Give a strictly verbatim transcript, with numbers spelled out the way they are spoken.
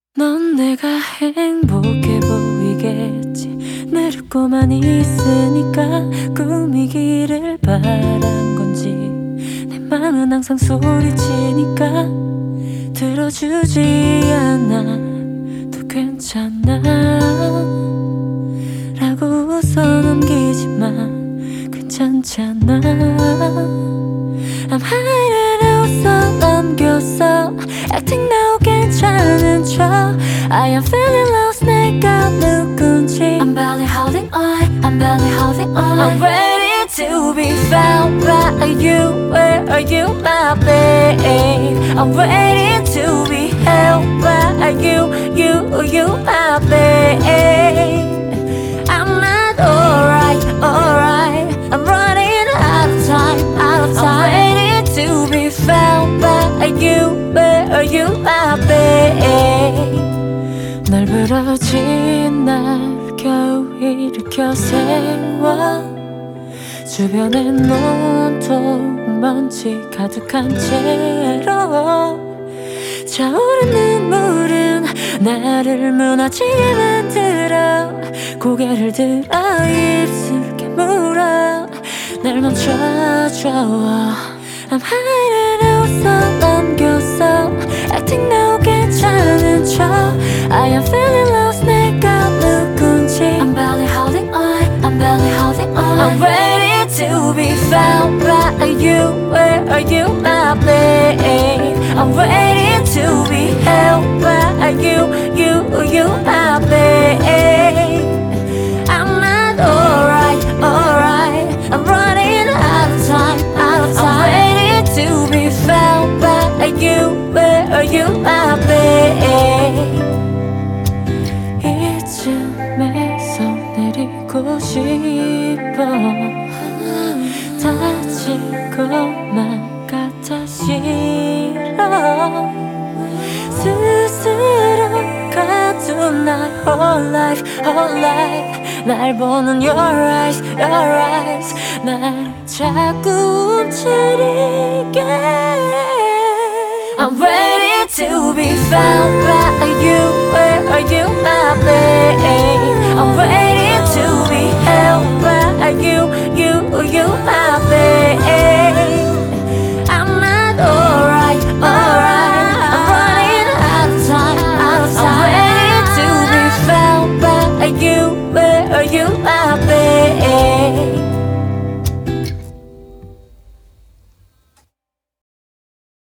넌 내가 행복해 보이겠지. 늘 웃고만 있으니까 꾸미기를 바란 건지 내 맘은 항상 소리치니까 들어주지 않아도 괜찮아 라고 웃어 넘기지만 괜찮잖아. I'm hiding 웃어 넘겼어 acting now 괜찮은 척 I am feeling lost 내가 누군지 I'm barely holding on I'm barely holding on I'm ready to be found by you. Where are you my babe? I'm ready to be held by you. You, you my babe. I'm not alright, alright I'm running out of time, out of time I'm ready to be found by you. Where are you my babe? 날 부러진 날 겨우 일으켜 세워 주변엔 온통 먼지 가득한 채로 차오른 눈물은 나를 무너지게 만들어 고개를 들어 입술 깨물어 날 멈춰줘. I'm hiding 웃어 넘겼어 acting now 괜찮은 척 I am feeling lost 내가 누군지 I'm barely holding on I'm barely holding on I'm ready to be found by you. Where are you my babe? I'm ready to be held by you. You, you my babe. I'm not alright, alright I'm running out of time, out of time I'm ready to be found by you. Where are you my babe? 이쯤에서 내리고 싶어 다칠 것만 같아 싫어 스스로 가둔 날 whole life, whole life 날 보는 your eyes, your eyes 날 자꾸 움츠리게 I'm ready to be found by you. Where are you my babe?